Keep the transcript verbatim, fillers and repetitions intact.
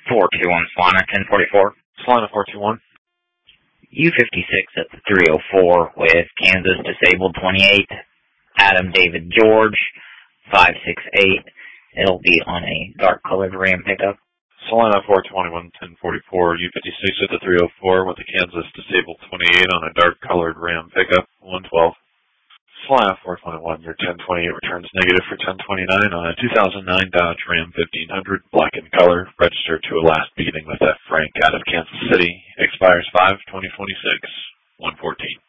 four two one Solana, ten forty-four. Solana four two one. U fifty-six at the three oh four with Kansas disabled twenty-eight. Adam David George, five six eight. It'll be on a dark colored Ram pickup. Solana four twenty-one, ten forty-four. U fifty-six at the three oh four with the Kansas disabled twenty-eight on a dark colored Ram pickup, one twelve. Solana four twenty-one, your ten twenty-eight returns negative for ten twenty-nine on a two thousand nine Dodge Ram fifteen hundred, black in color, registered to a last meeting with F. Frank out of Kansas City, expires five twenty twenty-six, one fourteen.